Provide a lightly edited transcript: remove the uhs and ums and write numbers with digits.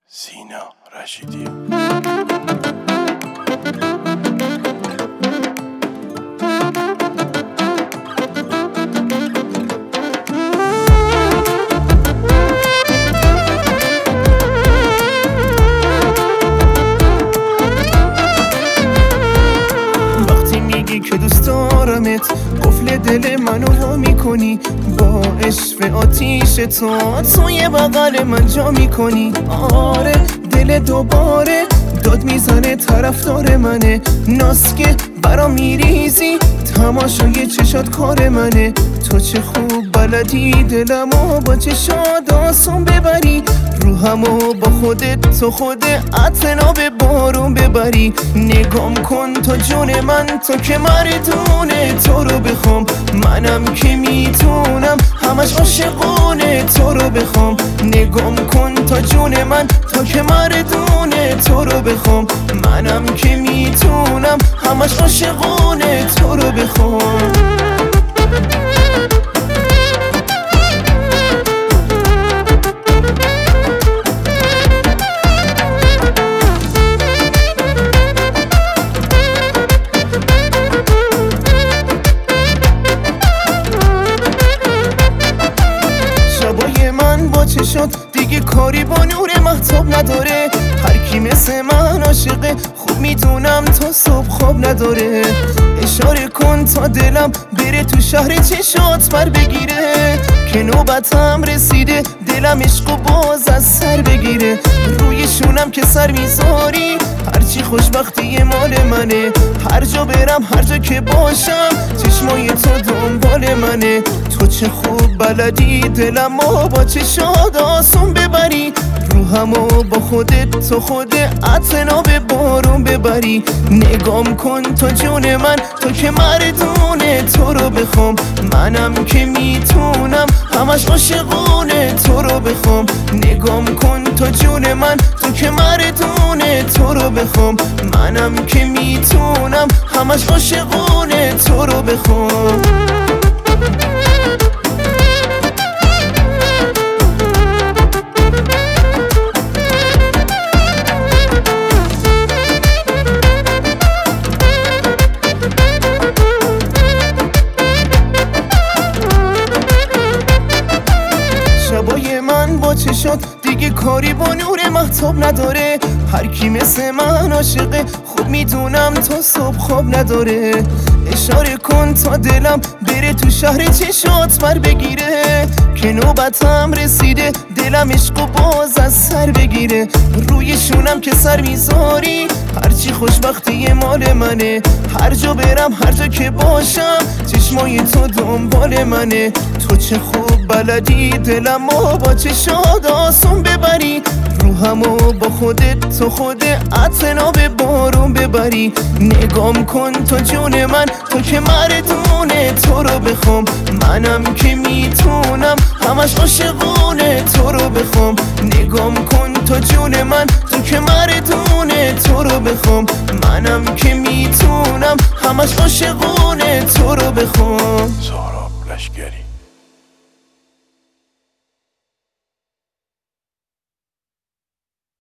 سینا رشیدی. وقتی میگی که دوست دارمت، قفل دل منو وا میکنی، با عشق آتیش توی بغل من جا میکنی. آره دل دوباره داد میزنه، طرفدار منه، ناز که برا میریزی، تماشای چشات کار منه. تو چه خوب بلدی دلمو با چشات آسون ببری، روحمو با خودت تو خود عطنا به بارون ببری. نگام کن تو جون من، تو که مردونه تو رو بخوام، منم که میتونم همش عاشقونه تو رو بخوام. نگام کن تو جون من، تو که مردونه تو رو بخوام، منم که میتونم همش عاشقونه تو رو بخوام. با چشات دیگه کاری با نور مهتاب نداره، هر کی مثل من عاشقه خوب میدونم تو صبح خواب نداره. اشاره کن تا دلم بره تو شهر چشات بر بگیره، که نوبتم رسیده دلم عشق و باز از سر بگیره. روی شونم که سر میذاری، هرچی خوشبختی مال منه، هر جا برم هر جا که باشم چشمای تو دنبال منه. تو چه خوب بلدی دلمو با چشات آسون ببری، روحمو با خودت تو خود عطنا به بارون ببری. نگام کن تو جون من، تو که مردونه تو رو بخوام، منم که میتونم همش عاشقونه تو رو بخوام. نگام کن تو جون من، تو که مردونه تو رو بخوام، منم که میتونم همش عاشقونه تو رو بخوام. شبای من با چشات دیگه کاری با نور مهتاب نداره، هر کی مثل من عاشقه خوب میدونم تو صبح خواب نداره. اشاره کن تا دلم بره تو شهر چشات بر بگیره، که نوبتم رسیده دلم عشق و باز از سر بگیره. روی شونم که سر میذاری، هرچی خوشبختی مال منه، هر جا برم هر جا که باشم چشمای تو دنبال منه. تو چه خوب بلدی دلمو با چشات آسون ببری، روحمو با خودت تو خود عطنا به بارون ببری. نگام کن تو جون من، تو که مردونه تو رو بخوام، منم که میتونم همش عاشقونه تو رو بخوام. نگام کن تو جون من، تو که مردونه تو رو بخوام، منم که میتونم همش عاشقونه تو رو بخوام. سهراب لشکری.